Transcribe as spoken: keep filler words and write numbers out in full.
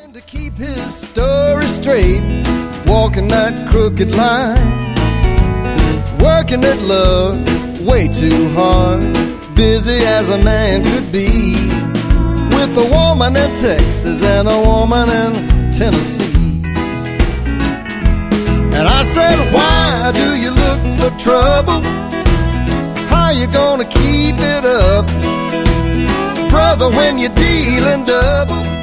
trying to keep his story straight, walking that crooked line, working at love way too hard, busy as a man could be, with a woman in Texas and a woman in Tennessee. And I said, why do you look for trouble? How you gonna keep it up, brother, when you're dealing double?